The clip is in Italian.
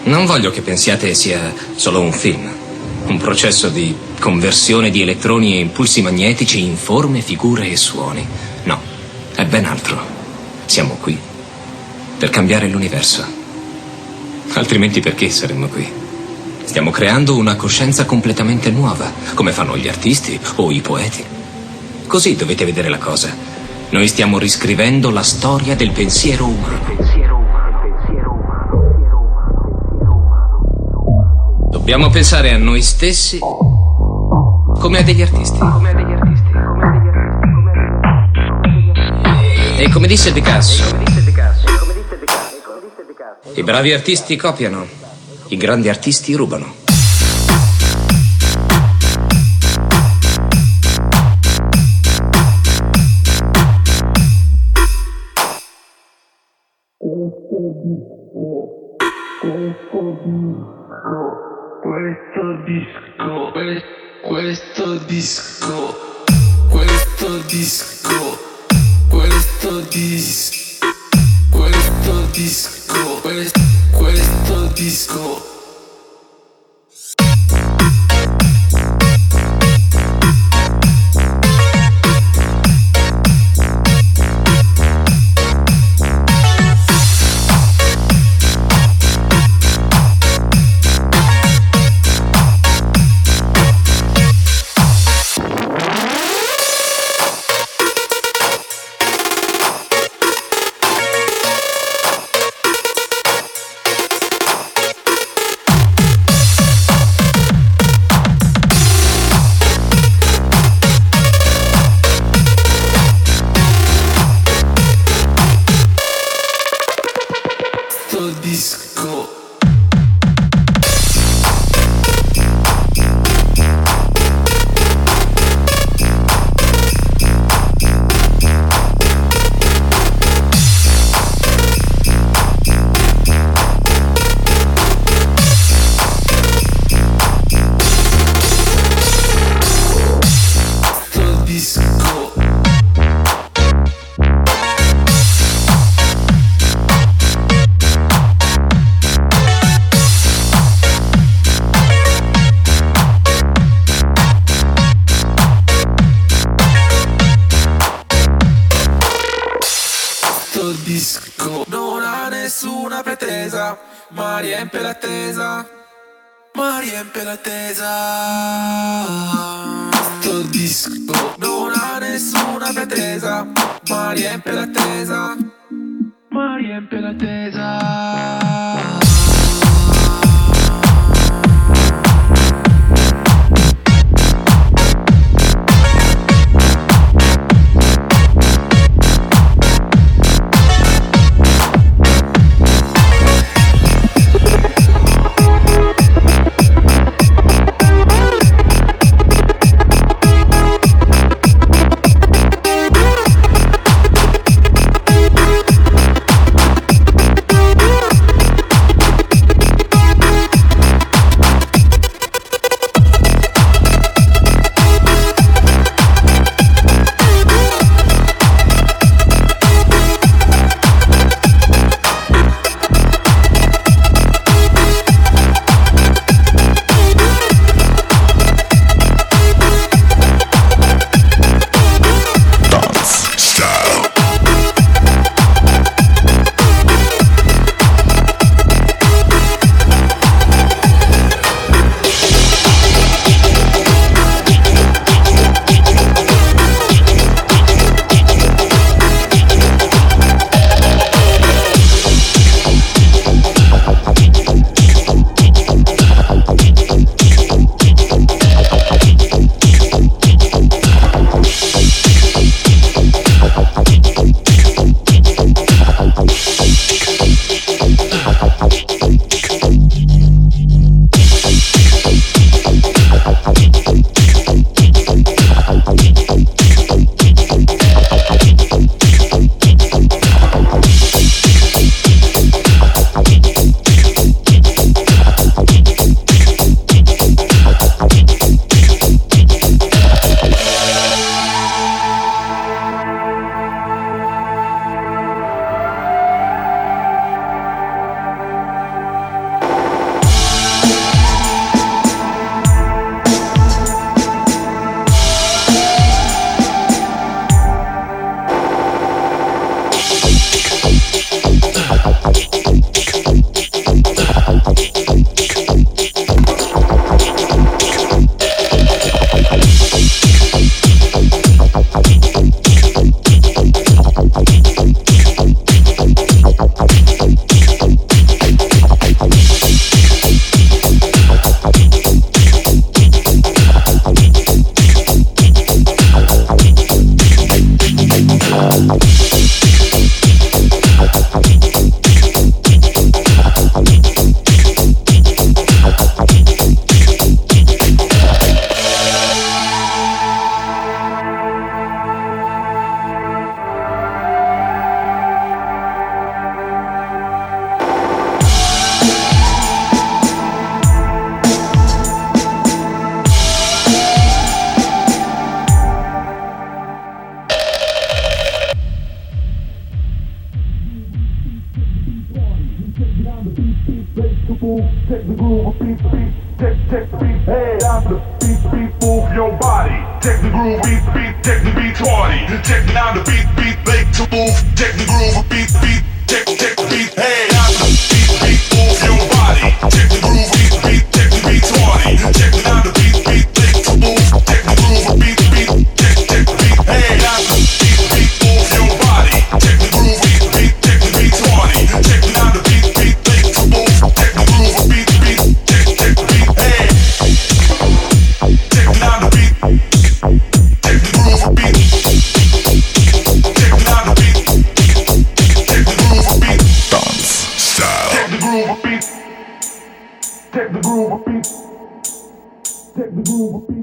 Non voglio che pensiate sia solo un film. Un processo di conversione di elettroni e impulsi magnetici in forme, figure e suoni. No, è ben altro. Siamo qui per cambiare l'universo. Altrimenti perché saremmo qui? Stiamo creando una coscienza completamente nuova, come fanno gli artisti o i poeti. Così dovete vedere la cosa. Noi stiamo riscrivendo la storia del pensiero umano. Dobbiamo pensare a noi stessi come a degli artisti. E come disse Picasso, i bravi artisti copiano, i grandi artisti rubano. Questo disco. Disco non ha nessuna pretesa, ma riempie l'attesa, Sto disco non ha nessuna pretesa, ma riempie l'attesa, Take the groove, take the beat party. Take me down the beat, make to move. Take the groove, beat, take the beat. Hey, down the beat, move your body. Take the groove, take the beat party. Take me down the beat, make to move. Take the groove, beat, take the beat. Hey, down the beat, move your body. Take the groove, take the beat party. Take me down the beat, make to move. Take the groove, beat, take the beat. Hey, take me down the beat. Take the groove, beat. Take me down the beat. Take the groove, beat. Dance style. Take the groove, beat. Take the groove, beat. Take the groove, beat.